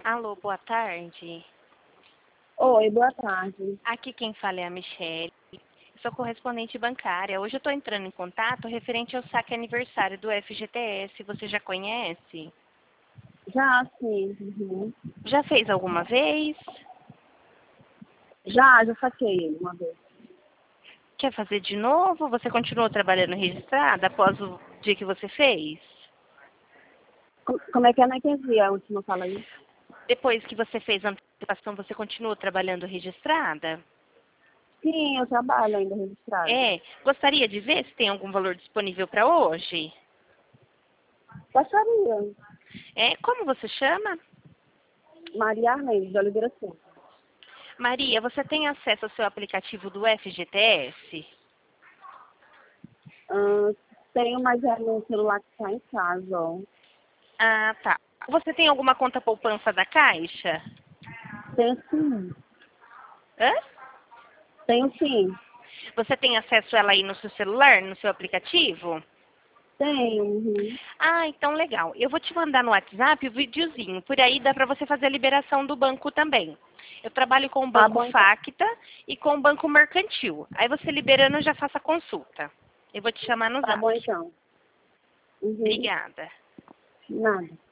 Alô, boa tarde. Oi, boa tarde. Aqui quem fala é a Michelle. Sou correspondente bancária. Hoje eu estou entrando em contato referente ao saque aniversário do FGTS. Você já conhece? Já, sim. Uhum. Já fez alguma vez? Já saquei uma vez. Quer fazer de novo? Você continuou trabalhando registrada após o dia que você fez? Como é que eu não entendi a última fala aí? Depois que você fez a antecipação, você continuou trabalhando registrada? Sim, eu trabalho ainda registrado. Gostaria de ver se tem algum valor disponível para hoje? Gostaria. Como você chama? Maria Arlindo, de Oliveira Silva. Maria, você tem acesso ao seu aplicativo do FGTS? Ah, tenho, mas é no celular que está em casa, ó. Ah, tá. Você tem alguma conta poupança da Caixa? Tenho sim. Hã? Tenho sim. Você tem acesso a ela aí no seu celular, no seu aplicativo? Tenho. Uhum. Ah, então legal. Eu vou te mandar no WhatsApp o videozinho. Por aí dá para você fazer a liberação do banco também. Eu trabalho com o Tá Banco bom, então. Facta e com o Banco Mercantil. Aí você liberando, eu já faço a consulta. Eu vou te chamar no Tá Zap. bom, então. Uhum. Obrigada. Nada.